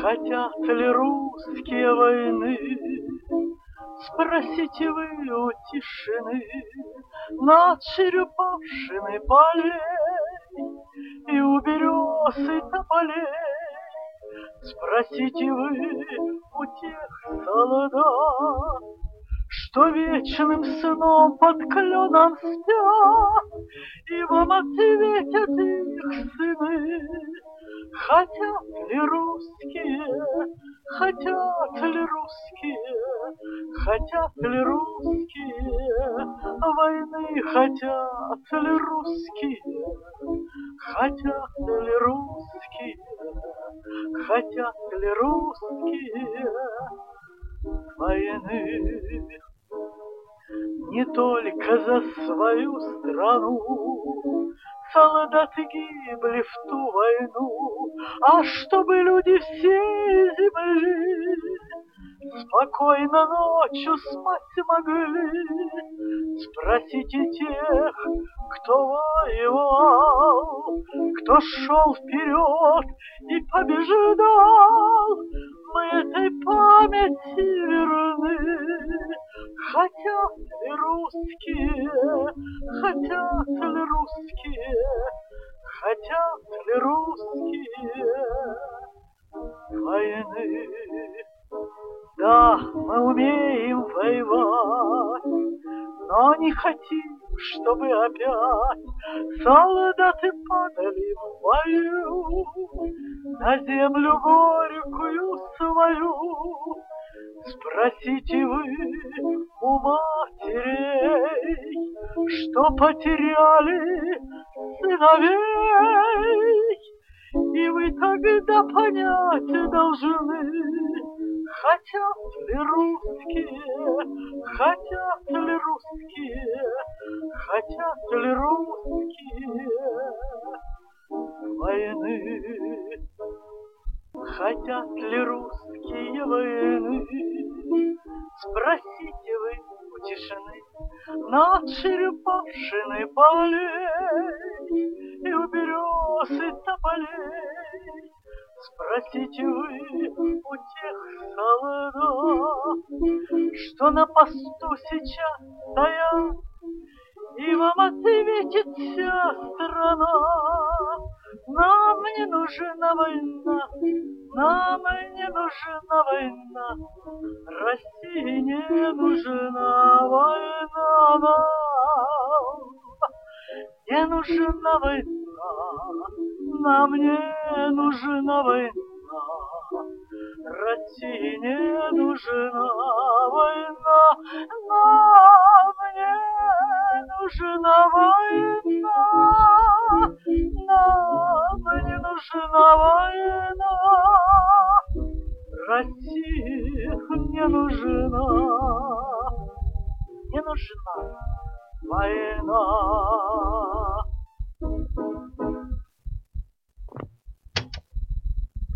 Хотят ли русские войны? Спросите вы у тишины над черепашиной полей и у берез и тополей. Спросите вы у тех солдат, что вечным сном под кленом спят, и вам ответят их сыны. Хотят ли русские, хотят ли русские, хотят ли русские войны, хотят ли русские, хотят ли русские, хотят ли русские войны? Не только за свою страну солдаты гибли в ту войну, а чтобы люди всей земли спокойно ночью спать могли. Спросите тех, кто воевал, кто шел вперед и побеждал. Мы этой памяти верны. Хотят ли русские, хотят ли русские, хотят ли русские войны? Да, мы умеем воевать, но не хотим, чтобы опять солдаты падали в бою на землю горькую свою. Спросите вы у матерей, что потеряли сыновей, и вы тогда понять должны. Хотят ли русские, хотят ли русские, хотят ли русские войны? Хотят ли русские войны? Спросите вы у тишины над черепашиной полей и у берез и тополей. Спросите вы у тех солдат, что на посту сейчас стоят, и вам ответит вся страна. Нам не нужна война, нам не нужна война, России не нужна война нам. Не нужна война, нам не нужна война, России не нужна война, нам не нужна война, нам не нужна война, России не нужна, не нужна война.